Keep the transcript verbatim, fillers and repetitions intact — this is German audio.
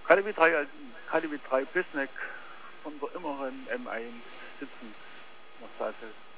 K D W drei, K D W drei Bisneck von der Immeren M eins sitzen. Was da ist.